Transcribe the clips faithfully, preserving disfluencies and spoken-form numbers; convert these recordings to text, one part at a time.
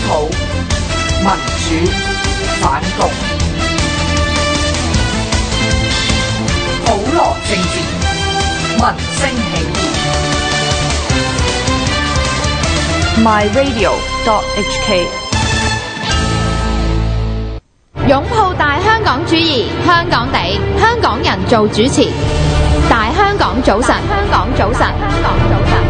普、民主、反共，普羅政治，民聲起義。 my radio dot h k 擁抱大香港主義，香港地，香港人做主持。大香港早晨，香港早晨，香港早晨。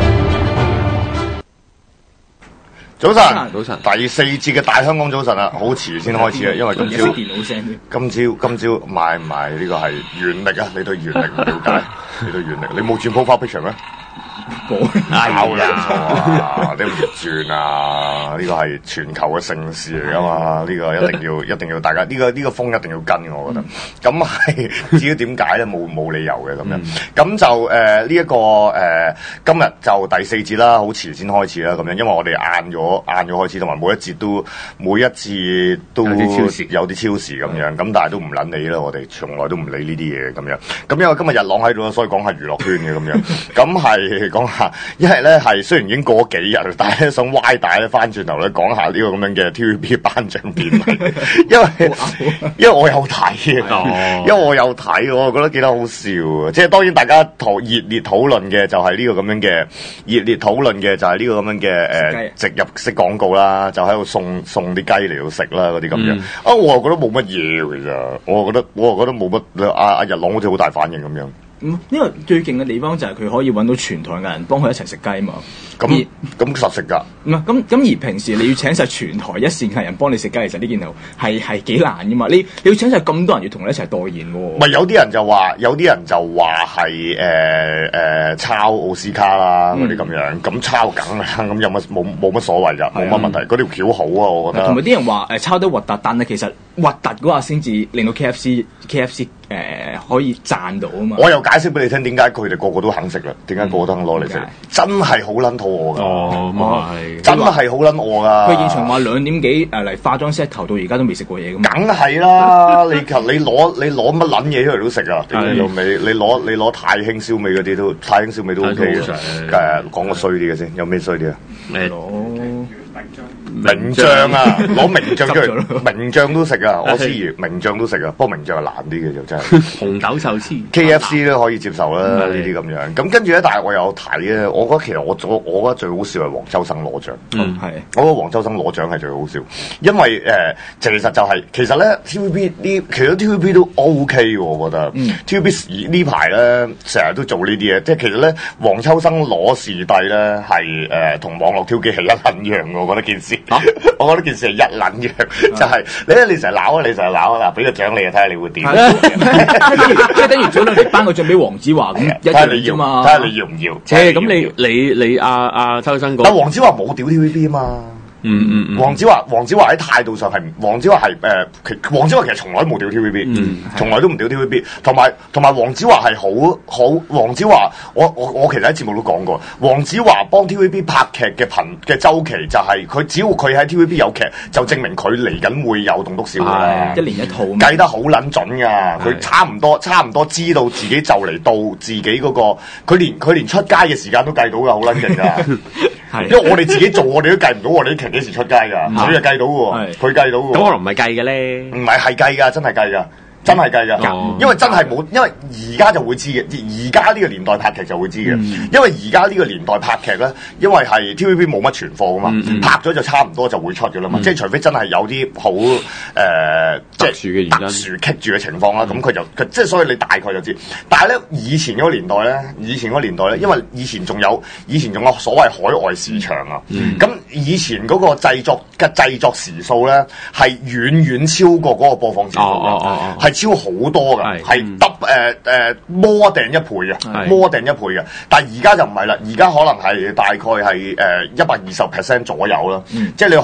早晨，早晨，第四節嘅大香港早晨啊，好遲先開始啊，因為今朝電腦聲，今朝今朝買唔買呢個係原力啊？你對原力唔了解？你對原力，你冇轉 profile picture咩？冇搞啦！你唔轉啊！呢個係全球嘅盛事嚟噶嘛？呢、這個一定要一定要大家呢、這個呢、這個風一定要跟，我覺得。咁係、嗯、至於點解咧？冇冇理由嘅咁樣。咁、嗯、就誒呢一個誒、呃、今日就第四節啦，好遲先開始啦咁樣，因為我哋晏咗晏咗開始，同埋每一節都每一節都有啲超時咁樣。咁、嗯、但係都唔撚理啦，我哋從來都唔理呢啲嘢咁樣。咁因為今日日朗喺度，所以講下娛樂圈嘅咁樣。咁係。講下，一係咧係雖然已經過幾日，但係咧想歪帶咧翻轉頭咧講下呢個咁樣嘅 T V B 頒獎典禮，因為因為我有睇嘅，因為我有睇，我覺得幾得好笑啊！即係當然大家討熱烈討論嘅就係呢個咁樣嘅熱烈討論嘅就係呢個咁樣嘅誒植入式廣告啦，就喺度送送啲雞嚟到食啦嗰啲咁樣。啊、嗯，我又覺得冇乜嘢其實，我又覺得我又覺得冇乜阿阿日朗好似好大反應咁樣。 嗯，因為最勁嘅地方就係佢可以揾到全台嘅人幫佢一齊食雞嘛。 咁咁實食㗎。 唔係咁咁而平時你要請晒全台一線嘅人幫你食雞，其實呢件事係係幾難㗎嘛。你你要請晒咁多人要同你一齊代言喎。 唔係有啲人就話，有啲人就話係誒誒抄奧斯卡啦嗰啲咁樣，咁抄梗啦，咁有乜冇冇乜所謂㗎，冇乜問題。嗰條橋好啊，我覺得。同埋啲人話誒抄得核突，但係其實核突嗰下先至令到 K F C K F C 誒、呃、可以賺到啊嘛。我又解釋俾你聽點解佢哋個個都肯食啦，點解個個都肯攞嚟食？真係好撚肚餓㗎。哦，咁啊係，真係好撚餓㗎。 佢現場話兩點幾誒嚟化妝 set 頭到而家都未食過嘢咁。 梗係啦，你求你攞你攞乜撚嘢出嚟都食啊！屌你老味，你攞你攞太興燒味嗰啲都太興燒味都 OK 嘅。誒，講個衰啲嘅先，有咩衰啲啊？咩攞？名將啊，攞名將出嚟，名將都食啊！我思怡名將都食啊，不過名將係難啲嘅就真係。紅豆壽司 K F C 都可以接受啦，呢啲咁樣。咁跟住咧，但係我有睇咧，我覺得其實我我我覺得最好笑係黃秋生攞獎。嗯，係。我覺得黃秋生攞獎係最好笑，因為誒、呃，其實就係、是、其實咧 T V B 呢，其實 T V B 都 OK 喎，我覺得。嗯、T V B 呢排咧成日都做呢啲嘢，即係其實咧黃秋生攞視帝咧係誒同網絡挑機係一撚樣嘅，我覺得件事。啊、我覺得件事係一撚樣，就係、是、你咧，你成日鬧啊，你成日鬧啊，嗱，俾個獎你啊，睇下你會點？ 即係等於早兩年頒個獎俾黃子華咁，一樣啫嘛。 睇下你要唔要？ 誒，咁你你你阿阿秋生講， 但黃子華冇屌 T V B 啊嘛。嗯嗯嗯，黃子華黃子華喺態度上係，黃子華係誒，其黃子華其實從來都冇屌 T V B，嗯，從來都唔屌 T V B，同埋同埋黃子華係好好，黃子華我我我其實喺節目都講過，黃子華幫 T V B 拍劇嘅頻嘅週期就係、是、佢只要佢喺 T V B 有劇，就證明佢嚟緊會有棟篤笑嘅， 一年一套， 計得好撚準㗎，佢差唔多差唔多知道自己就嚟到自己嗰、那個，佢連佢連出街嘅時間都計到㗎，好撚勁㗎。因為我哋自己做，我哋都計唔到我哋啲劇幾時出街㗎，佢就計到喎，佢計到喎。 咁可能唔係計嘅咧， 唔係係計㗎，真係計㗎。真係計㗎、哦，因為真係冇，因為而家就會知嘅，而家呢個年代拍劇就會知嘅、嗯，因為而家呢個年代拍劇咧，因為係 T V B 冇乜存貨㗎嘛，嗯、拍咗就差唔多就會出㗎啦嘛，嗯、即係除非真係有啲好誒，即係特殊嘅原因、特殊棘住嘅情況啦，咁、嗯、佢就佢即係所以你大概就知。但係咧，以前嗰個年代咧，以前嗰個年代咧，因為以前仲有以前仲有所謂海外市場啊，咁、嗯、以前嗰個製作嘅製作時數咧係遠遠超過嗰個播放時數嘅，係、哦。超好多㗎，係得誒誒摩訂一倍嘅，摩訂一倍嘅。但係而家就唔係啦，而家可能係大概係誒一百二十 percent 左右啦。嗯、即係你可能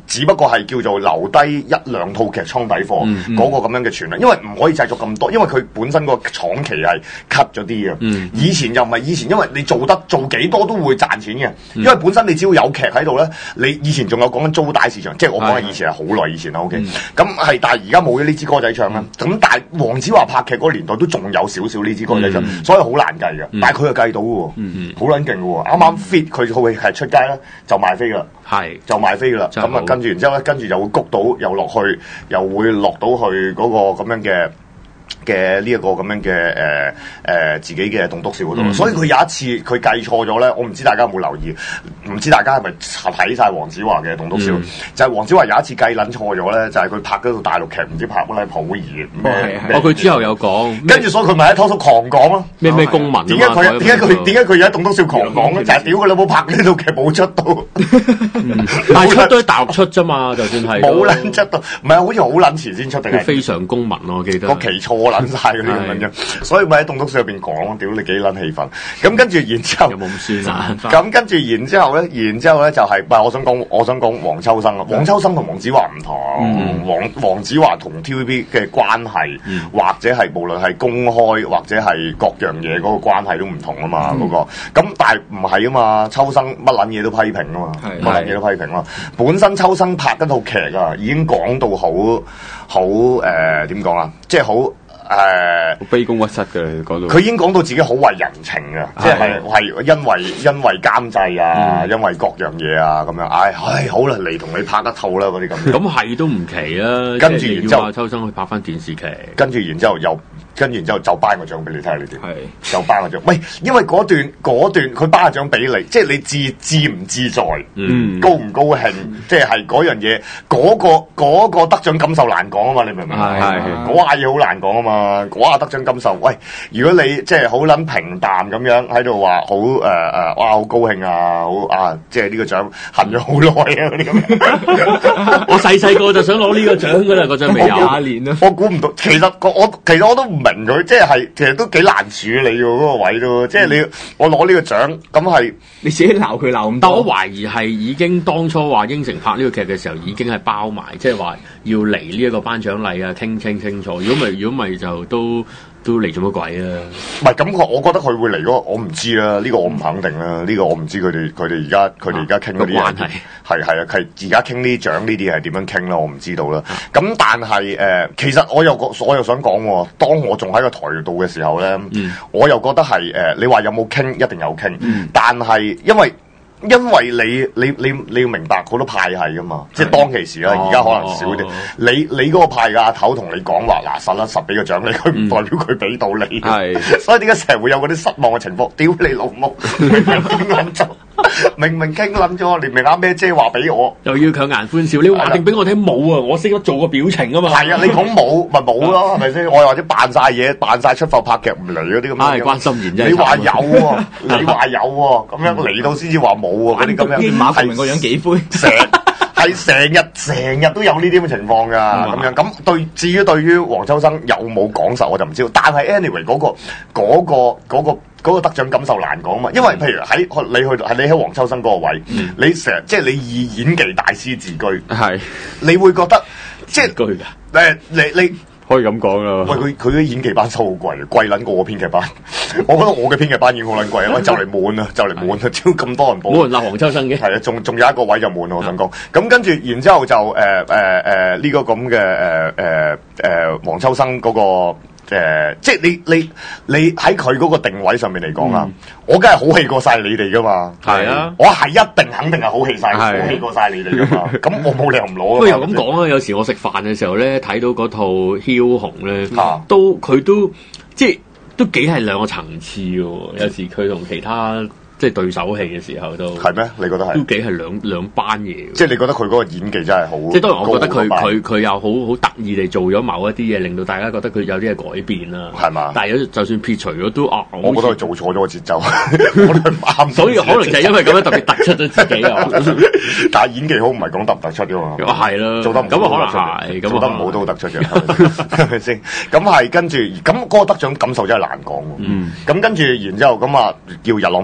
只不過係叫做留低一兩套劇倉底貨嗰、嗯嗯、個咁樣嘅傳量，因為唔可以製作咁多，因為佢本身個廠期係 cut 咗啲嘅。嗯、以前又唔係以前，因為你做得做幾多都會賺錢嘅，因為本身你只要有劇喺度咧，你以前仲有講緊租帶市場，即係我講緊以前係好耐以前啦。OK，咁係、嗯，但係而家冇咗呢支歌仔唱啦。咁、嗯、但係黃子華拍劇嗰個年代都仲有少少呢支歌仔唱，嗯、所以好難計嘅。嗯、但係佢又計到嘅喎，好撚勁嘅喎。啱啱 fit 佢套戲係出街咧就賣飛㗎啦，係就賣飛㗎啦。咁啊跟住然之後咧，跟住就會谷到又落去，又會落到去嗰個咁樣嘅。嘅呢一個咁樣嘅誒誒自己嘅棟篤笑嗰度，嗯、所以佢有一次佢計錯咗咧，我唔知大家有冇留意，唔知大家係咪睇晒黃子華嘅棟篤笑？嗯、就係黃子華有一次計撚錯咗咧，就係、是、佢拍嗰套大陸劇，唔知拍乜咧溥儀咩？ 哦，佢之後有講， 跟住所以佢咪喺拖叔狂講咯，咩咩公民？點解佢點解佢點解佢有喺棟篤笑狂講咧？就係屌佢老母拍呢套劇冇出到， 嗯、但係出都喺大陸出啫嘛，就算係冇撚出到，唔係好似好撚遲先出定係非常公民咯，我記得個期錯撚晒嗰啲咁樣，所以咪喺棟篤笑入邊講，屌你幾撚氣憤！咁跟住然之後， 有冇咁算啊？ 咁跟住然之後咧，然之後咧就係、是，唔係我想講，我想講黃秋生啊，黃秋生同黃子華唔同，嗯、黃黃子華同 T V B 嘅關係，嗯、或者係無論係公開或者係各樣嘢嗰個關係都唔同啊嘛，嗰、嗯、個咁但係唔係啊嘛，秋生乜撚嘢都批評啊嘛，乜撚嘢都批評啊，本身秋生拍嗰套劇啊，已經講到好好誒點講啊，即係好。誒， 呃、卑躬屈膝嘅講到， 佢已經講到自己好為人情嘅，即係係因為因為監製啊，嗯、因為各樣嘢啊咁樣，唉唉，好啦，嚟同你拍一套啦嗰啲咁。 咁係都唔奇啊， 跟住然之後， 秋生去拍翻電視劇， 跟住然之後又。跟住然之後就頒個獎俾你睇下你點，係就頒個獎。喂，因為嗰段嗰段佢頒個獎俾你，即係你自自唔自在，嗯，高唔高興，即係係嗰樣嘢，嗰個嗰個得獎感受難講啊嘛，你明唔明？係係嗰下嘢好難講啊嘛，嗰下得獎感受。喂，如果你即係好撚平淡咁樣喺度話好誒誒，哇好高興啊，好啊，即係呢個獎恨咗好耐啊嗰啲咁。 我細細個就想攞呢個獎㗎啦，嗰獎未有廿年啦。 我估唔到，其實我其實我都唔。明佢即係，其實都幾難處理喎嗰個位都，即係你我攞呢個獎，咁係你自己鬧佢鬧咁多。 但我懷疑係已經當初話應承拍呢個劇嘅時候，已經係包埋，即係話要嚟呢一個頒獎禮啊，傾清清楚。如果咪如果咪就都。都嚟做乜鬼啊？ 唔係咁，我我覺得佢會嚟嗰個，我唔知啦。呢、這個我唔肯定啦。呢、這個我唔知佢哋佢哋而家佢哋而家傾嗰啲關係係係啊，係而家傾呢獎呢啲係點樣傾啦？我唔知道啦。咁、啊、但係誒、呃，其實我又我又想講喎，當我仲喺個台度嘅時候咧，嗯、我又覺得係誒、呃，你話有冇傾？一定有傾。嗯、但係因為。因為你你你你要明白好多派系噶嘛，即係當其時啦，而家可能少啲。你你嗰個派嘅阿頭同你講話嗱，實啦實俾個獎你，佢唔代表佢俾到你。係，所以點解成日會有嗰啲失望嘅情況？屌你老母，明明傾撚咗，明明傾撚咗，連明啱咩姐話俾我， 又要強顏歡笑。你話定俾我聽冇啊？我識得做個表情啊嘛。 係啊，你講冇咪冇咯，係咪先？我又或者扮晒嘢，扮晒出埠拍劇唔嚟嗰啲咁樣。 係關心妍啫。 你話有喎，你話有喎，咁樣嚟到先至話冇喎，嗰啲咁樣。 馬明個樣幾灰， 成係成日成日都有呢啲咁嘅情況㗎，咁樣咁對。至於對於黃秋生有冇講實我就唔知道，但係 anyway 嗰個嗰個嗰個嗰個得獎感受難講啊嘛，因為譬如喺你去係你喺黃秋生嗰個位，嗯、你成日即係你以演技大師自居，係是你會覺得即係居㗎誒你你。你可以咁講啦。 喂，佢佢啲演技班收好貴，貴撚過我編劇班。我覺得我嘅編劇班已經好撚貴啊！喂，就嚟滿啦，就嚟滿啦，超咁多人報。 冇人鬧黃秋生嘅。係啊，仲仲有一個位就滿啦，我想講。咁跟住，然之後就誒誒誒呢個咁嘅誒誒誒黃秋生嗰個。誒、呃，即係你你你喺佢嗰個定位上面嚟講啊，嗯、我梗係好氣過晒你哋噶嘛，係啊，我係一定肯定係好氣晒，好氣過晒你哋噶嘛，咁我冇理由唔攞。不過又咁講啊，有時我食飯嘅時候咧，睇到嗰套《梟雄》咧，都佢都即係都幾係兩個層次嘅，有時佢同其他。即係對手戲嘅時候都係咩？你覺得係都幾係兩兩班嘢。 即係你覺得佢嗰個演技真係好。 即係當然，我覺得佢佢佢又好好得意地做咗某一啲嘢，令到大家覺得佢有啲嘅改變啦。係嘛？但係就算撇除咗都啊， 我覺得佢做錯咗個節奏，我覺得唔啱。 所以可能就係因為咁樣特別突出咗自己啊。 但係演技好唔係講突唔突出啫嘛。 係啦，做得唔咁啊，可能係做得唔好都突出嘅，係咪先？咁係跟住咁嗰個得獎感受真係難講。嗯。咁跟住然之後咁啊，叫日朗評論下。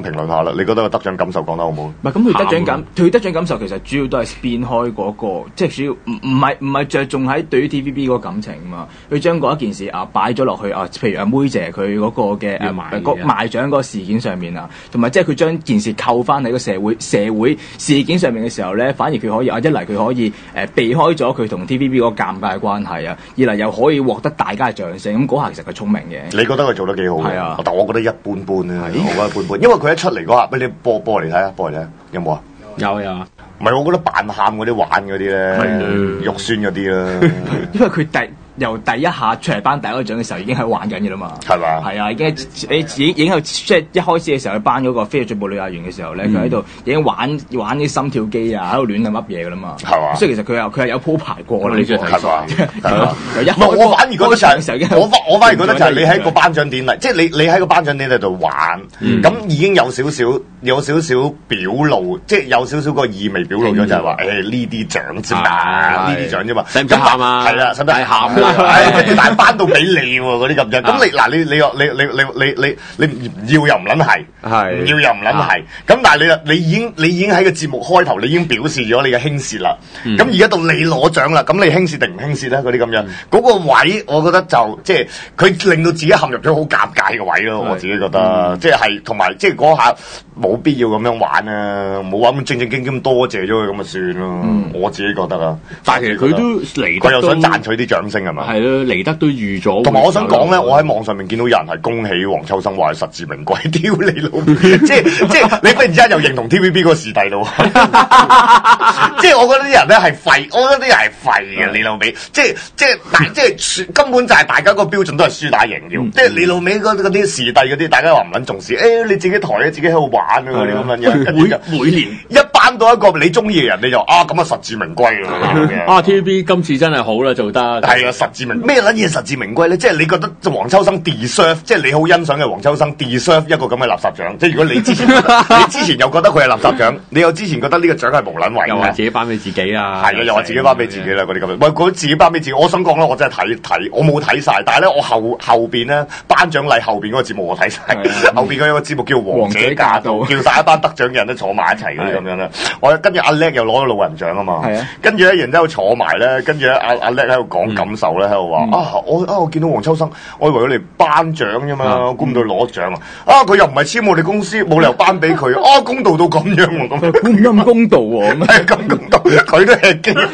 下啦。你覺得個得獎感受講得好唔好？ 唔係咁，佢得獎感，佢得獎感受其實主要都係變開嗰個，即係主要唔唔係唔係着重喺對於 T V B 嗰個感情啊嘛。佢將嗰一件事啊擺咗落去啊，譬如阿妹姐佢嗰個嘅誒個賣獎嗰個事件上面啊，同埋即係佢將件事扣翻喺個社會社會事件上面嘅時候咧，反而佢可以啊一嚟佢可以誒、呃、避開咗佢同 T V B 嗰個尷尬嘅關係啊，二嚟又可以獲得大家嘅掌聲。咁嗰下其實佢聰明嘅。 你覺得佢做得幾好？係啊， 但我覺得一般般咧，我覺得一般般，因為佢一出嚟嗰下，俾你播播嚟睇下，播嚟睇下，有冇啊？ 有有。 唔係，我覺得扮喊嗰啲玩嗰啲咧，肉酸嗰啲啦。 因為佢第由第一下出嚟頒第一個獎嘅時候已經喺玩緊嘅啦嘛。係嘛？係啊，已經你已經已經即係一開始嘅時候，佢頒嗰個飛躍最步女藝員嘅時候咧，佢喺度已經玩玩啲心跳機啊，喺度亂咁噏嘢嘅啦嘛。係嘛？所以其實佢有佢係有鋪排過啦。 你中意睇晒？ 係嘛？ 唔係，我反而覺得就係我反我反而覺得就係你喺個頒獎典禮，即係你你喺個頒獎典禮度玩，咁已經有少少有少少表露，即係有少少個意味表露咗，就係話誒呢啲獎啫嘛，呢啲獎啫嘛。使唔使喊啊？係啦，使唔使喊？跟住但係頒到俾你喎，嗰啲咁樣。咁你嗱，你你你你你你你你唔要又唔撚係，唔要又唔撚係。咁但係你你已經你已經喺個節目開頭，你已經表示咗你嘅輕視啦。咁而家到你攞獎啦，咁你輕視定唔輕視咧？嗰啲咁樣嗰個位，我覺得就即係佢令到自己陷入咗好尷尬嘅位咯。我自己覺得，即係同埋即係嗰下冇必要咁樣玩啊，冇玩咁正正經經多謝咗佢咁就算咯。我自己覺得啊， 但係其實佢都嚟， 佢又想賺取啲掌聲係嘛？ 係咯，嚟得都預咗。 同埋我想講咧，我喺網上面見到有人係恭喜黃秋生話係實至名歸，屌你老母！即係即係你忽然之間又認同 T V B 嗰個時代咯。即係我覺得啲人咧係廢，我覺得啲人係廢嘅，你老味。即係即係大即係根本就係大家個標準都係輸打贏要。即係你老味嗰啲時代嗰啲，大家話唔撚重視。誒你自己台咧，自己喺度玩啊嗰啲咁樣。 每每年一頒到一個你中意嘅人，你就啊咁啊實至名歸啊 T V B 今次真係好啦，做得係啊實至名咩撚嘢實至名歸咧？即係你覺得黃秋生 deserve， 即係你好欣賞嘅黃秋生 deserve 一個咁嘅垃圾獎。即係如果你之前你之前又覺得佢係垃圾獎，你又之前覺得呢個獎係無撚為嘅， 又話自己頒俾自己啊， 係啊，又話自己頒俾自己啦嗰啲咁樣。喂，嗰自己頒俾自己，我想講啦，我真係睇睇，我冇睇晒，但係咧我後後邊咧頒獎禮後邊嗰個節目我睇晒，後邊嗰有個節目叫《王者駕到》，叫晒一班得獎嘅人都坐埋一齊嗰啲咁樣啦。我跟住阿叻又攞咗老人獎啊嘛，跟住咧然之後坐埋咧，跟住咧阿阿叻喺度講感受咧，喺度話啊我啊我見到黃秋生，我以為佢嚟頒獎啫嘛，估唔到攞獎啊！啊佢又唔係簽我哋公司，冇理由頒俾佢啊！公道到咁樣喎，咁估唔得咁公道喎， 係咁公道，佢都係驚。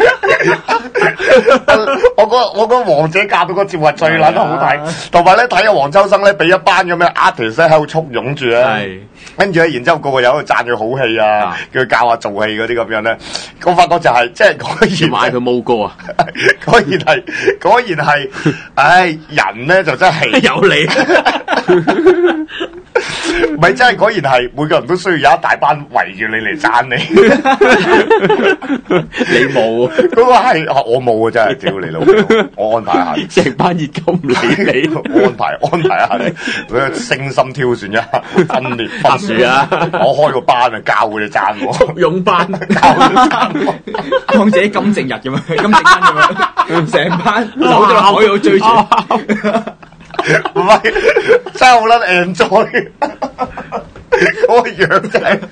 我覺我覺得王者駕到個節目係最撚好睇，同埋咧睇下黃秋生咧俾一班咁樣 artist 喺度簇擁住咧，跟住咧然之後個個有喺度讚佢好戲啊，叫佢教下做戲嗰啲咁樣咧，我發覺就係即係果然買佢冇歌啊， 果然係果然係，唉人咧就真係有你。 唔係真係果然係每個人都需要有一大班圍住你嚟讚你， 你冇嗰個係我冇啊！真係屌你老母，我安排下成班熱金理你， 我安排安排一下你，佢精心挑選一下分裂分樹啊！ 我開個班啊，教佢哋讚我， 簇擁班教佢哋讚我， 當自己金正日咁樣，金正恩咁樣，成班走咗落海度追住。 唔係，真係好撚 enjoy，嗰個樣真係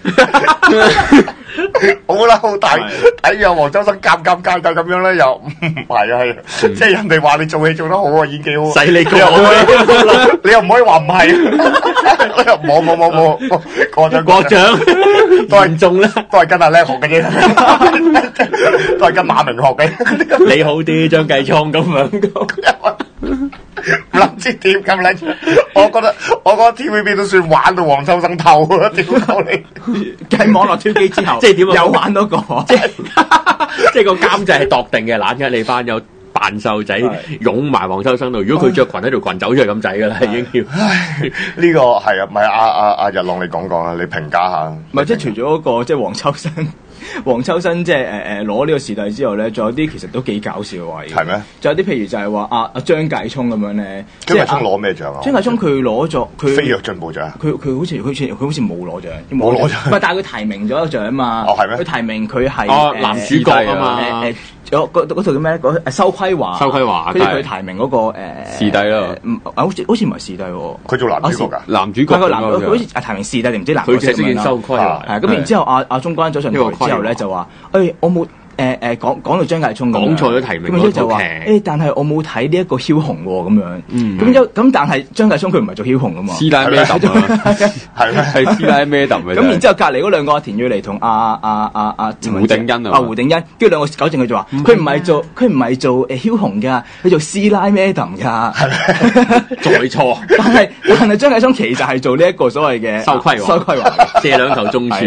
好撚好睇。睇住黃秋生尷尷尬尬咁樣咧，又唔係啊，係即係人哋話你做戲做得好啊，演技好， 使你講， 你又唔可以話唔係，冇冇冇冇過獎過獎， 都係中咧，都係跟阿叻學嘅啫，都係跟馬明學嘅。 你好啲張繼聰咁樣。 唔諗知點咁撚，我覺得我覺得 T V B 都算玩到黃秋生透啦，屌你！ 喺網絡挑機之後， 即係點啊？ 有玩到個， 即係即係個監製係度定嘅，懶嘅你班有扮瘦仔擁埋黃秋生度。如果佢着裙喺條裙走出嚟咁滯㗎啦，已經要。 唉，呢個係啊，唔係阿阿阿日朗你講講啊，你評價下。 唔係即係除咗嗰個即係黃秋生。黃秋生即係誒誒攞呢個視帝之後咧，仲有啲其實都幾搞笑嘅位。 係咩？ 仲有啲譬如就係話阿阿張繼聰咁樣咧。 張繼聰攞咩獎啊？ 張繼聰佢攞咗佢飛躍進步獎。佢佢好似好似佢好似冇攞獎。 冇攞獎。 唔係，但係佢提名咗個獎啊嘛。 哦，係咩？ 佢提名佢係哦男主角啊嘛。 誒誒有嗰嗰套叫咩？嗰誒收規華， 收規華， 跟住佢提名嗰個誒視帝咯， 好似好似唔係視帝喎， 佢做男主角㗎， 男主角佢個男，好似提名視帝定唔知男角色咁樣啦。 收規華， 係咁然之後，阿阿中關咗上台之後咧就話：誒我冇。誒誒講講到張繼聰講錯咗提名嗰套劇，誒但係我冇睇呢一個梟雄喎咁樣，咁一咁但係張繼聰佢唔係做梟雄噶嘛， 師奶咩揼啊，係咩係師奶咩揼嘅， 咁然之後隔離嗰兩個阿田蕊妮同阿阿阿阿胡定欣啊， 阿胡定欣，跟住兩個糾正佢就話，佢唔係做佢唔係做誒梟雄㗎，佢做師奶咩揼㗎， 再錯， 但係但係張繼聰其實係做呢一個所謂嘅收規收規華， 借兩頭中柱。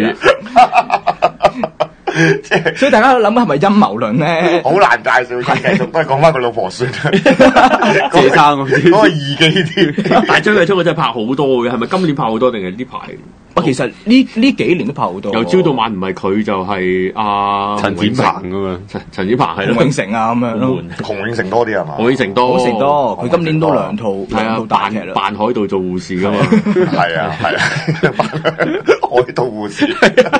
所以大家諗緊係咪陰謀論咧？ 好難介紹，繼續都係講翻佢老婆算啦。 謝生嗰個二記添， 但係張繼聰佢真係拍好多嘅，係咪今年拍好多定係呢排？ 我其實呢呢幾年都拍好多。 由朝到晚唔係佢就係阿陳展鵬咁樣， 陳陳展鵬係咯， 洪永城啊咁樣咯。 洪永城多啲係嘛？ 洪永城多， 洪永城多。佢今年都兩套兩套大劇啦。 扮海盜做護士㗎嘛？ 係啊係啊，海盜護士。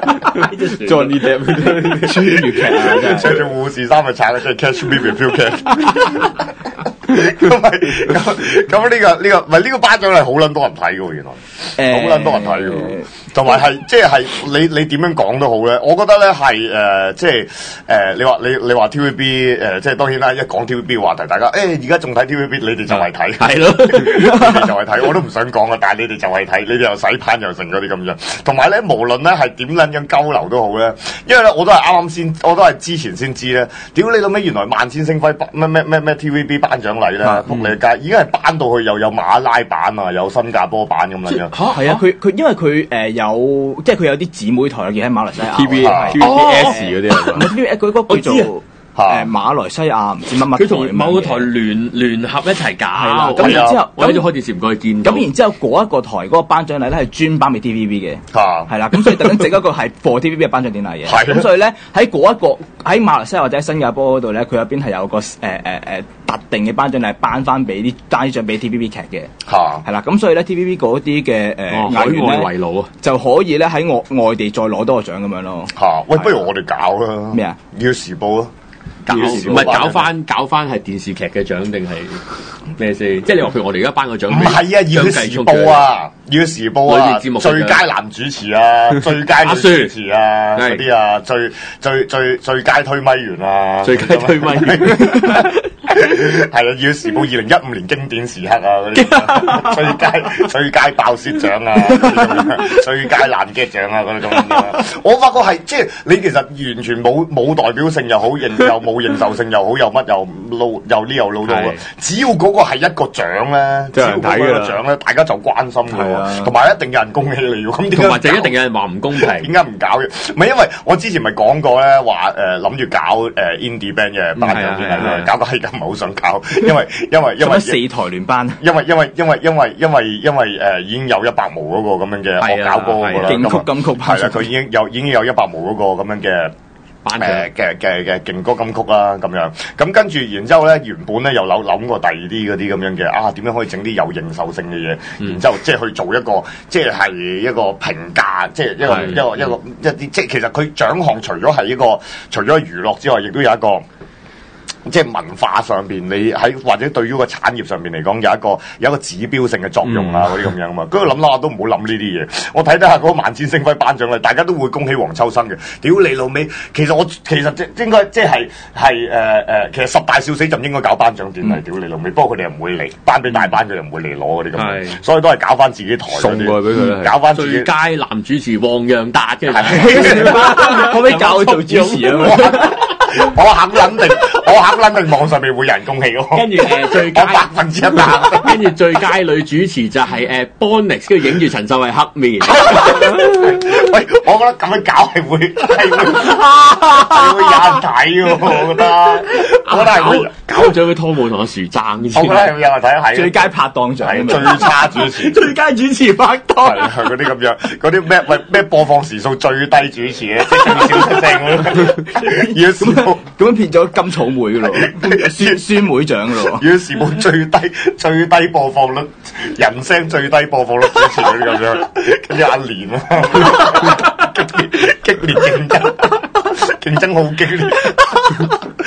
Johnny Depp 穿越劇啊！ 着住護士衫去踩嘅，即係 Catch Me If You Can。咁咪咁咁呢個呢個唔係呢個頒獎禮好撚多人睇嘅喎，原來好撚多人睇嘅喎，同埋係即係你你點樣講都好咧，我覺得咧係誒即係誒你話你你話 T V B 誒即係當然啦，一講 T V B 嘅話題，大家誒而家仲睇 T V B，你哋就係睇係咯，你哋就係睇，我都唔想講啊，但係你哋就係睇，你哋又洗版又成嗰啲咁樣，同埋咧無論咧係點撚樣交流都好咧，因為咧我都係啱啱先，我都係之前先知咧，屌你老味原來萬千星輝咩咩咩咩 T V B 頒獎禮咧，仆你街已經係頒到去又有馬拉版啊，有新加坡版咁樣樣。 嚇係啊！佢佢因為佢誒有即係佢有啲姊妹台嘅喺馬來西亞 T V T V B S 嗰啲啊， 唔係 T V B 佢嗰個叫做誒馬來西亞唔知乜乜台， 佢同某個台聯聯合一齊搞。 係啦，咁然之後我喺度開電視唔該見到。 咁然之後嗰一個台嗰個頒獎禮咧係專頒俾 T V B 嘅， 嚇係啦，咁所以特登整一個係 for T V B 嘅頒獎典禮嘅。係咁所以咧喺嗰一個喺馬來西亞或者喺新加坡嗰度咧，佢入邊係有個誒誒誒特定嘅頒獎禮頒翻俾啲頒獎俾 T V B 劇嘅。嚇係啦，咁所以咧 T V B 嗰啲嘅誒藝員咧圍爐啊， 就可以咧喺外外地再攞多個獎咁樣咯。 嚇喂，不如我哋搞啦咩啊？ 要時報啊！ 搞唔係搞翻搞翻係電視劇嘅獎定係咩先？即係你話譬如我哋而家頒個獎， 唔係啊，要時報啊，要時報啊，最佳男主持啊，最佳女主持啊，嗰啲啊，最最最最佳推咪員啊， 最佳推咪員係啊，要時報二零一五年經典時刻啊，嗰啲最佳最佳爆雪獎啊，最佳爛劇獎啊，嗰啲咁樣。我發覺係即係你其實完全冇冇代表性又好，認又冇認受性又好，又乜又撈又呢又撈到嘅。只要嗰個係一個獎咧，只要嗰個獎咧，大家就關心嘅喎，同埋一定有人恭喜你喎。咁點解？ 同埋就一定有人話唔公平。 點解唔搞嘅？唔係因為我之前咪講過咧，話誒諗住搞誒 indie band 嘅頒獎典禮，搞個係咁唔係好想搞，因為因為因為四台聯頒， 因為因為因為因為因為因為誒已經有一百毛嗰個咁樣嘅惡搞歌㗎啦， 勁曲金曲係啦，佢已經有已經有一百毛嗰個咁樣嘅。誒嘅嘅嘅勁歌金曲啦咁樣，咁跟住然之後咧，原本咧又諗諗過第二啲嗰啲咁樣嘅啊，點樣可以整啲有認受性嘅嘢，嗯、然之後即係去做一個即係係一個評價，即係一個是一個一個一啲即係其實佢獎項除咗係一個除咗娛樂之外，亦都有一個。即係文化上邊，你喺或者對於個產業上邊嚟講，有一個有一個指標性嘅作用啊，嗰啲咁樣啊嘛。跟住諗諗下都唔好諗呢啲嘢。我睇睇下嗰個萬千星輝頒獎禮，大家都會恭喜黃秋生嘅。屌你老味，其實我其實即應該即係係誒誒，其實十大笑死就應該搞頒獎典禮。屌你老味，不過佢哋又唔會嚟頒俾大班，佢又唔會嚟攞嗰啲咁樣，所以都係搞翻自己台送過俾佢， 搞翻自己最佳男主持黃洋達嘅， 可唔可以教佢做主持啊？ 我肯肯定，我肯肯定網上面會有人恭喜我。 跟住誒最佳百分之一百， 跟住最佳女主持就係誒 Bonix，跟住影住陳秀慧黑面。 喂，我覺得咁樣搞係會係會係會有人睇喎，我覺得，我覺得係會搞咗會拖舞同阿樹爭。 我覺得係會有人睇，係最佳拍檔獎， 最差主持， 最佳主持拍檔， 係嗰啲咁樣，嗰啲咩喂咩播放時數最低主持咧，即係最少出聲嗰啲。 咁樣變咗金草莓噶咯，酸酸梅獎噶咯。 如果時報最低最低播放率，人聲最低播放率主持嗰啲咁樣，跟住阿蓮啊，激烈激烈競爭，競爭好激烈。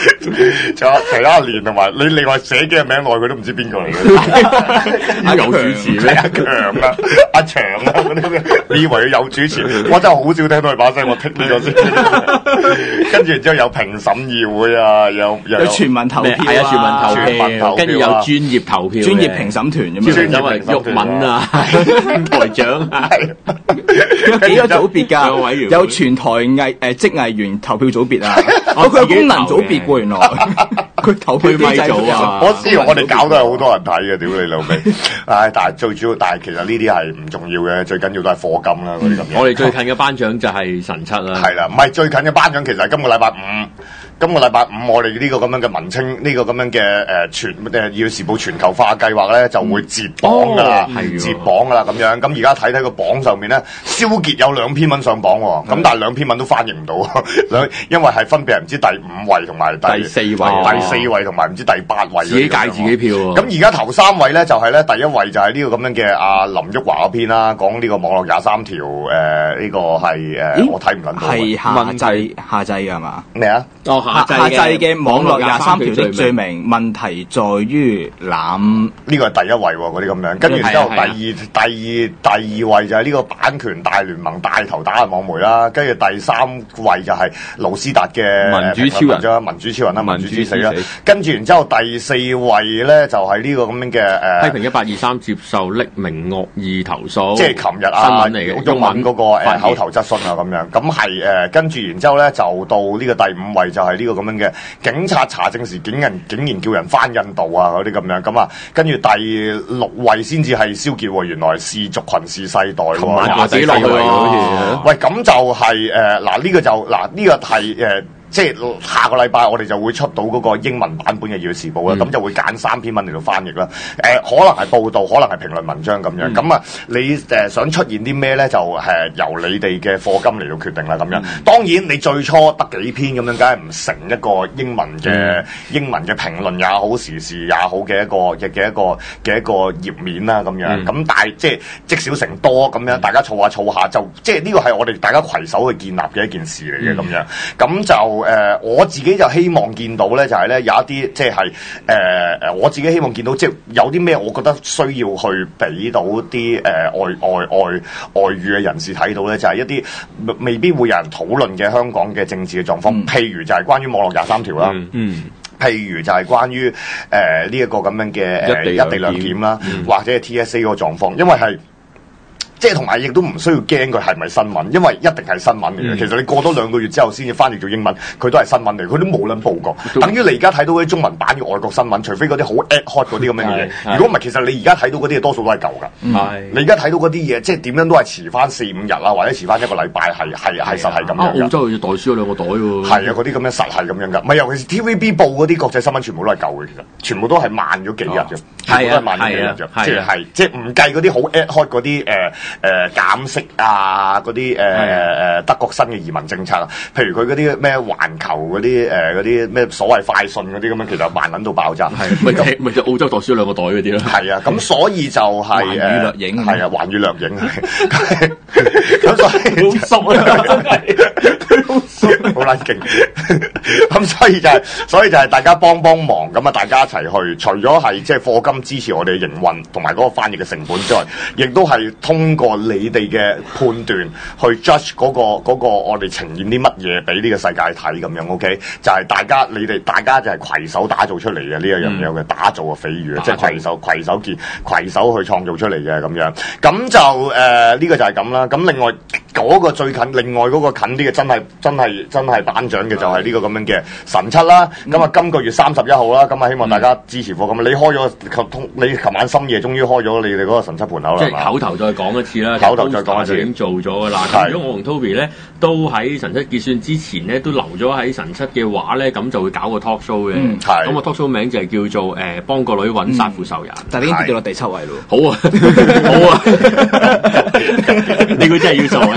仲有其他連同埋你另外寫幾個名落去，佢都唔知邊個嚟嘅。 阿有主持咩？ 阿強啊，阿長啊嗰啲咩？你以為佢有主持？我真係好少聽到佢把聲，我剔呢個先。跟住然之後有評審議會啊，有有全民投票， 係啊，全民投票，跟住有專業投票， 專業評審團咁樣， 專業因為毓民啊，台長啊， 有幾個組別㗎？有全台藝誒職藝員投票組別啊，哦佢有功能組別喎，原來佢投票機制啊！ 我知我哋搞都係好多人睇嘅，屌你老味！唉，但係最主要，但係其實呢啲係唔重要嘅，最緊要都係課金啦嗰啲咁樣。 我哋最近嘅頒獎就係神七啦， 係啦，唔係最近嘅頒獎，其實係今個禮拜五。今個禮拜五，我哋呢個咁樣嘅文青，呢、這個咁樣嘅誒、呃、全誒《要時報》全球化計劃咧，就會截榜㗎啦， 嗯、 截榜㗎啦咁樣。咁而家睇睇個榜上面咧，蕭傑有兩篇文上榜喎，咁、嗯、但係兩篇文都翻譯唔到，兩因為係分別係唔知第五位同埋第， 第四位， 第四位同埋唔知第八位。 自己界自己票喎。 咁而家頭三位咧就係、是、咧，第一位就係呢個咁樣嘅阿林旭華嗰篇啦，講呢個網絡廿三條誒，呢、呃這個係誒、呃、我睇唔撚到。 係下制下制㗎嘛？ 咩啊？ 哦，下下制嘅。網絡廿三條的罪名，問題在於濫， 呢個係第一位喎，嗰啲咁樣。跟住之後第二、第二、第二位就係呢個版權大聯盟帶頭打嘅網媒啦。跟住第三位就係盧斯達嘅民主超人啫，民主超人啦，民主之死啦。跟住然之後第四位咧就係呢個咁樣嘅誒， 批評一八二三接受匿名惡意投訴， 即係琴日啊， 新聞嚟嘅， 中文嗰個誒口頭質詢啊咁樣。咁係誒，跟住然之後咧就到呢個第五位就係呢個咁樣嘅。警察查證時，竟然竟然叫人翻印度啊嗰啲咁樣，咁啊，跟住第六位先至係蕭傑喎，原來氏族群氏世代喎， 同埋第四位好似， 喂，咁就係誒嗱呢個就嗱呢、這個係誒。呃即係下個禮拜我哋就會出到嗰個英文版本嘅《要時報》啦，咁、嗯、就會揀三篇文嚟到翻譯啦。誒、呃，可能係報導，可能係評論文章咁樣。咁啊、嗯，你誒、呃、想出現啲咩咧？就誒、呃、由你哋嘅課金嚟到決定啦。咁樣，嗯、當然你最初得幾篇咁樣，梗係唔成一個英文嘅、嗯、英文嘅評論也好，時事也好嘅一個嘅嘅一個嘅一個頁面啦。咁樣，咁、嗯、但係即係積少成多咁樣，大家儲下儲下就即係呢個係我哋大家攜手去建立嘅一件事嚟嘅咁樣。咁就誒、呃，我自己就希望見到咧，就係、是、咧有一啲即係誒誒，我自己希望見到即係有啲咩，我覺得需要去俾到啲誒、呃、外外外外語嘅人士睇到咧，就係、是、一啲未必會有人討論嘅香港嘅政治嘅狀況，嗯、譬如就係關於網絡廿三條啦，嗯。嗯譬如就係關於誒呢一個咁樣嘅誒一地兩檢啦，嗯、或者係 T S A 嗰個狀況，因為係。即係同埋亦都唔需要驚佢係咪新聞，因為一定係新聞嚟嘅。嗯、其實你過多兩個月之後先至翻譯做英文，佢都係新聞嚟，佢都冇撚報過。都等於你而家睇到嗰啲中文版嘅外國新聞，除非嗰啲好 ad hoc 嗰啲咁嘅嘢。如果唔係，其實你而家睇到嗰啲嘢多數都係舊㗎。嗯、你而家睇到嗰啲嘢，即係點樣都係遲翻四五日啊，或者遲翻一個禮拜，係係係實係咁樣㗎。 澳洲要袋書有兩個袋喎。 係啊，嗰啲咁樣實係咁樣㗎。唔係，尤其是 T V B 報嗰啲國際新聞，全部都係舊嘅，其實全部都係慢咗幾日嘅，全部都係慢咗幾日啫。即係係即係唔計嗰啲好 ad hoc 嗰啲誒誒減息啊，嗰啲誒誒德國新嘅移民政策啊，譬如佢嗰啲咩環球嗰啲誒嗰啲咩所謂快訊嗰啲咁樣，其實慢撚到爆炸。係咪就咪就澳洲袋書兩個袋嗰啲咯？係啊，咁所以就係環宇掠影， 係啊，環宇掠影係。咁所以好熟啊，真係好熟， 好撚勁。咁所以就係，所以就係大家幫幫忙，咁啊大家一齊去，除咗係即係課金支持我哋營運同埋嗰個翻譯嘅成本之外，亦都係通過你哋嘅判斷去 judge 嗰、嗰個嗰個我哋呈現啲乜嘢俾呢個世界睇咁樣 ，OK？就係大家你哋大家就係攜手打造出嚟嘅呢一樣嘢嘅打造嘅比喻，即係攜手攜手結攜手去創造出嚟嘅咁樣。咁就誒呢、呃呢個就係咁啦。咁另外嗰、嗰個最近，另外嗰個近啲嘅真係真係真係頒獎嘅就係呢個咁樣嘅神七啦。咁啊、嗯、今個月三十一號啦，咁啊希望大家支持課金。咁、嗯、你開咗通，你琴晚深夜終於開咗你哋嗰個神七盤口啦， 即係口頭再講一次啦， 口頭再講一次。 已經做咗噶啦。咁如果我同 Toby 咧都喺神七結算之前咧都留咗喺神七嘅話咧，咁就會搞個 talk show 嘅。嗯，係。咁個 talk show 名就係叫做誒幫個女揾殺父仇人。 但係已經跌到落第七位咯。 好啊，好啊。你估真係要做啊？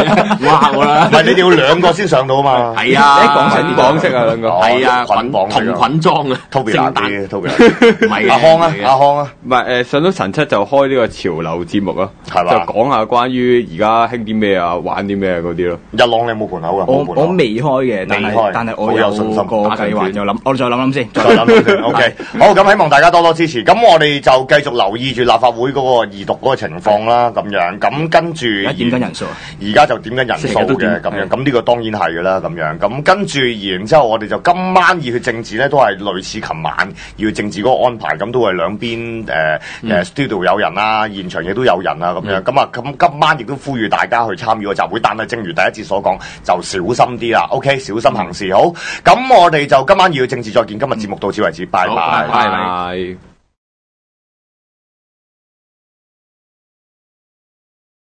哇！我啦， 唔係你哋要兩個先上到啊嘛。 係啊， 你講緊綁式啊兩個。 係啊， 捆綁同捆裝啊， 特別難啲，Toby。 唔係阿康啊，阿康啊， 唔係誒上到神七就開呢個潮流節目咯， 係嘛？ 就講下關於而家興啲咩啊，玩啲咩嗰啲咯。 日朗你有冇盤口啊？ 我我未開嘅，但係但係我有個計劃，就諗我再諗諗先，再諗諗先。 OK，好，咁希望大家多多支持。咁我哋就繼續留意住立法會嗰個二讀嗰個情況啦，咁樣。咁跟住而家點緊人數啊？ 而家就點緊人數嘅咁樣。咁呢個當然係㗎啦，咁樣。咁跟住然之後，我哋就今晚熱血政治咧，都係類似琴晚熱血政治嗰個安排，咁都係兩邊誒誒 studio 有人啦，現場亦都有人啊，咁樣。咁啊，咁今晚亦都呼籲大家去參與個集會，但係正如第一節所講，就小心啲啦。OK，小心行事好。咁我哋就今晚熱血政治再見。今日節目到此為止，拜拜。 拜拜。